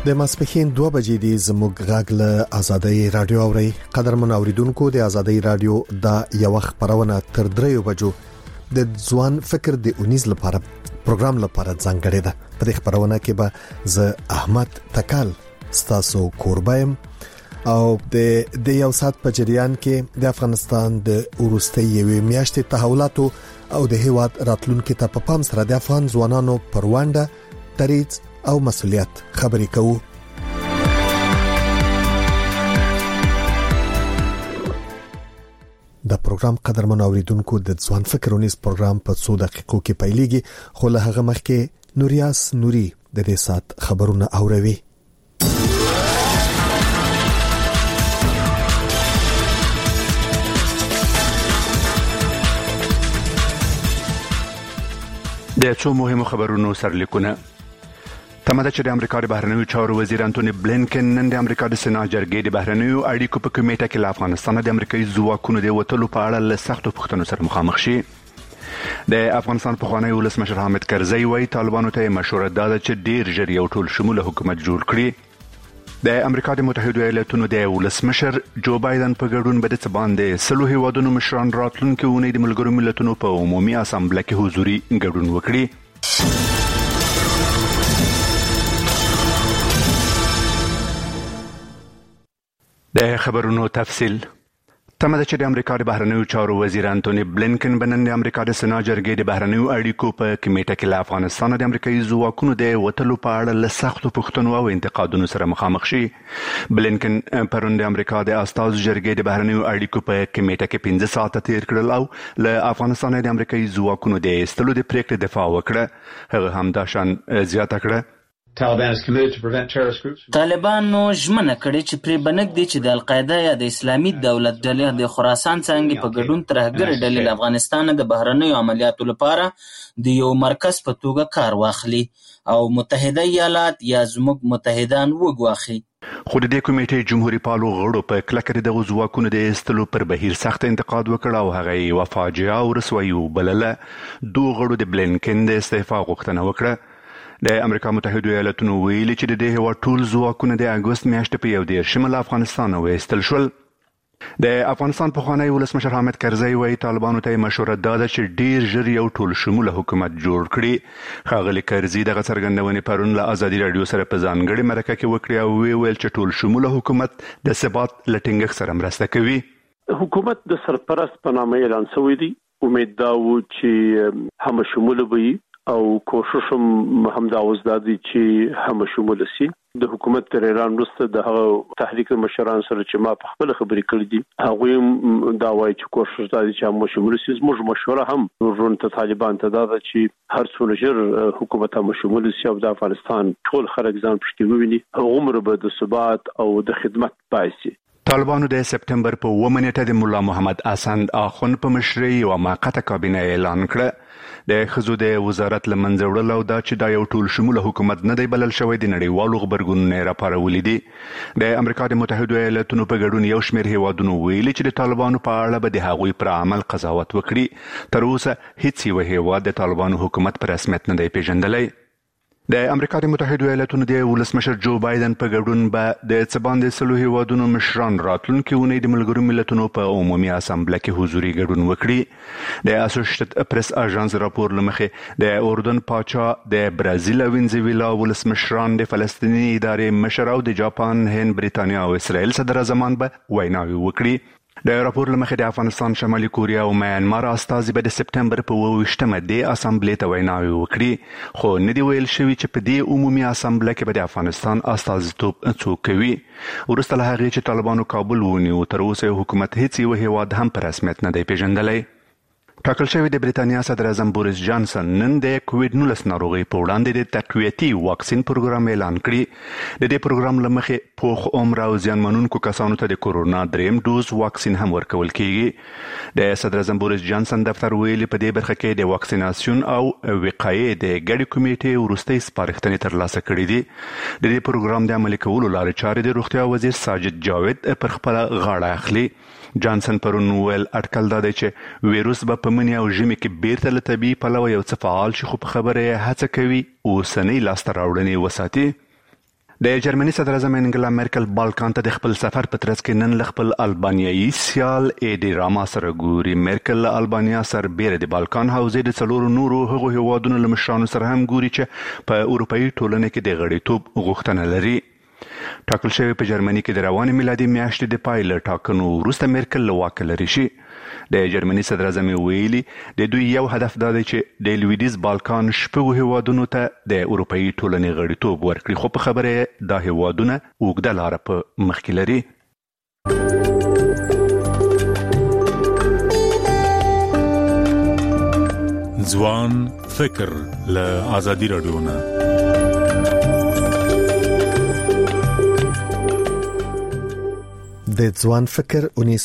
د ماسپښین 2 بجې دی زموږ غږ له آزادۍ رادیو اوري. قدرمن اوریدونکو د آزادۍ رادیو دا یو خبرونه تر 3 بجو د ځوان فکر د 19 لپاره پروګرام لپاره ځانګړی ده. په دې خبرونه کې به ز احمد تکال ستاسو قربایم او د یو سات په جریان کې د افغانستان د ورستۍ میاشتې تحولاتو او د هیواد راتلونکو ته په پام سره د افغان ځوانانو پروانده دریځ او مسؤلیت خبرې کوو. د پروګرام قدرمن اوریدونکو د ځوان فکرونیز پروګرام په 2 دقیقو کې پیلېږي، خو له هغه مخکې نوریاس نوري د دې سات خبرونه اوروي. د څو مهمو خبرونو سرلیکونه. تمه ده چې د امریکا د بهرنیو چارو وزیر انټونی بلینکن نن د امریکا د سنا جرګې د بهرنیو اړیکو په کمیټه کې له افغانستان د امریکایي ځواکونو د وټلو په اړه له سختو پوښتنو سره مخامخ شي. د افغانستان پخوانی ولسمشر حامد کرزی وایي طالبانو ته مشوره داده چې ډیر ژر یو ټول شموله حکومت جوړ کړي. د امریکا د متحده ایالاتونو د ولسمشر جو بایدن په ګډون به د باندې سلو هیوادونو مشران راتلونکي اونۍ د ملګرو ملتونو په عمومي اسامبله کې حضوري ګډون وکړي. د خبرونو تفصیل. تمه ده چې د امریکا د بهرنیو چارو وزیر انټونی بلینکن بنن د امریکا د سنا جرګې د بهرنیو اړیکو په کمیټه کې له افغانستان د امریکایي ځواکونو د وټلو په اړه له سختو پوښتنو او انتقادونو سره مخامخ شي. بلینکن پرون د امریکا د استازو جرګې د بهرنیو اړیکو په کمیټه کې 15 ساعته تیر کړل او له افغانستان د امریکایي ځواکونو د ایستلو د پریکړې دفاع وکړه. هغه هم دا شان زیاته کړه. طالبانو ژمنه کړې چې پرې بنګدي چې د القاعده یا د اسلامي دولت ډلې د خراسان څنګه په ګډون ترهګر ډلې له افغانستان د بهرنیو عملیاتو لپاره د یو مرکز په توګه کار واخلي او متحده ایالات یا زموږ متحدان وګواخي. خو د دې کمیټې جمهوریت پالو غړو په کلکه د ځواکونو د ایستلو پر بهیر سخت انتقاد وکړ او هغه یې وفاجعه او رسوایی وبلله. دوه غړو د بلینکن د استعفا غوښتنه وکړه. د امریکا متحده ایالاتونو ویلي چې د دې هیواد ټول ځواکونه د اګوست میاشتې په 11 له افغانستان وایستل شول. د افغانستان پخوانی ولسمشر حامد کرزی وایي طالبانو ته مشوره داده چې ډیر ژر یو ټول شموله حکومت جوړ کړي. ښاغلي کرزی دغه څرګندونې پرون له آزادي رادیو سره په ځانګړې مرکه کې وکړې او ویل چې ټول شموله حکومت د ثبات له ټینګښت سره مرسته کوي. حکومت د سرپرست په نامه اعلان شوی دی. امید دا و چې هم شموله وي او کوشش هم دا وزدادي چې هم شمول شي. د حکومت تر اعلان وروسته د تحریک مشران سره چې ما په خپل خبرې کړې دي هغه دا وایي چې کوشش دا چې هم شمول شي. زموږ مشوره هم ورونته طالبان ته دا چې هر څو ژر حکومت هم شمول شي او د افغانستان ټول خلک ځان پښتي وویني عمر به د ثبات او د خدمت پایسي. طالبانو د سپتمبر په 1 نیټه د مولا محمد اسند اخون په مشرۍ یو موقته کابینه اعلان کړه. د ښځو د وزارت له منځه وړل او دا چې دا یو ټول شموله حکومت نه دی بلل شوی د نړیوالو غبرګونونو راپارولي دي. د امریکا د متحده ایالاتونو په ګډون یو شمېر هیوادونو ویلي چې د طالبانو په اړه به د هغوی پر عمل قضاوت وکړي. تر اوسه هیڅ یو هیواد د طالبانو حکومت په رسمیت نه دی پیژندلی. د امریکا د متحده ایالاتونو د ولسمشر جو بایدن په ګډون به د باندې سلو هیوادونو مشران راتلونکي اونۍ د ملګرو ملتونو په عمومي اسامبله کې حضوري ګډون وکړي. د اسوسییټډ پریس اژانس راپور لمخې د اردن پاچا، د برازیل او وینزویلا ولسمشران، د فلسطیني ادارې مشر او د جاپان، هند، بریتانیا او اسرائیل صدر اعظمان به ویناوي وکړي. د راپور لمخې د افغانستان، شمالي کوریا او میانمار استازي به د سپتمبر په 28مه د اسامبلې ته ویناوي وکړي. خو نه دی ویل شوی چې په دې عمومي اسامبله کې به د افغانستان استازیتوب څوک کوي. وروسته له هغې چې طالبانو کابل ونیو تر اوسه حکومت هیڅ یو هیواد هم په رسمیت نه دی پیژندلی. ټاکل شوی د بریتانیا صدر اعظم بوریس جانسن نن د کووډ-19 ناروغۍ په وړاندې د تقویتي واکسین پروګرام اعلان کړي. د دې پروګرام له مخې پوخ عمر او زیانمنونکو کسانو ته د کورونا دریم ډوز واکسین هم ورکول کیږي. د صدر اعظم بوریس جانسن دفتر ویلي په دې برخه کې د واکسیناسیون او وقایې د ګډې کمیټې وروستۍ سپارښتنې ترلاسه کړې دي. د دې پروګرام د عملي کولو لارې چارې د روغتیا وزیر ساجد جاوید پر خپله غاړه اخلي. جانسن پرون ویل اټکل دا دی چې ویروس به په مني او ژمي کې بیرته له طبیعي پلوه یو څه فعال شي، خو په خبره یې هڅه کوي اوسنۍ لاسته راوړنې وساتي. د جرمني صدر اعظم انګلا مرکل بالکان ته د خپل سفر په ترڅ کې نن خپل البانیایي سیال ایډی راما سره ګوري. مرکل البانیا سربېره د بالکان حوزې د څلورو نورو هغو هیوادونو له مشرانو سره هم ګوري چې په اروپایي ټولنه کې د غړیتوب غوښتنه لري. ټاکل شوی په جرمني کې د روانې میلادي میاشتې د پای له ټاکنو وروسته مرکل له واکه لرې شي. د جرمني صدر اعظم ویلي د دوی یو هدف دا دی چې د لویدیځ بالکان شپږو هیوادونو ته د اروپایي ټولنې غړیتوب ورکړي، خو په خبره دا هیوادونه اوږده لاره په مخ کې لري. ځوان فکر له آزادي رادیو نه د ځوان فکر